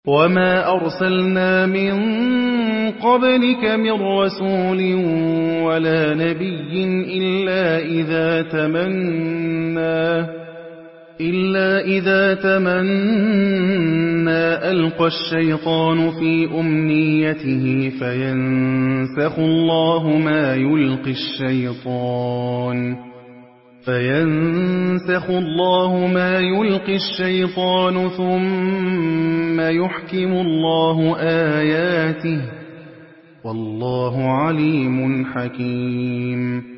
وَمَا أَرْسَلْنَا مِن قَبْلِكَ مِن رَّسُولٍ وَلَا نَبِيٍّ إِلَّا إِذَا تَمَنَّىٰ أَلْقَى الشَّيْطَانُ فِي أُمْنِيَّتِهِ فَيَنسَخُ اللَّهُ مَا يُلْقِي الشَّيْطَانُ ثُمَّ يُحْكِمُ اللَّهُ آيَاتِهِ ۗ وَاللَّهُ عَلِيمٌ حَكِيمٌ